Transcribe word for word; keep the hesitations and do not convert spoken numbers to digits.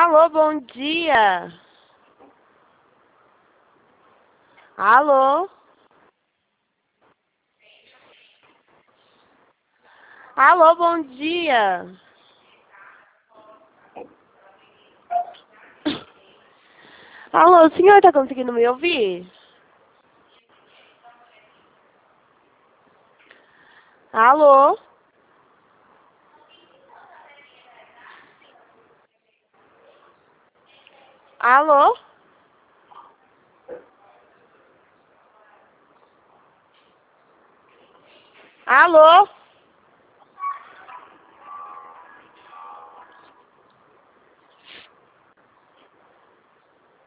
Alô, bom dia. Alô? Alô, bom dia. Alô, o senhor tá conseguindo me ouvir? Alô? Alô? Alô?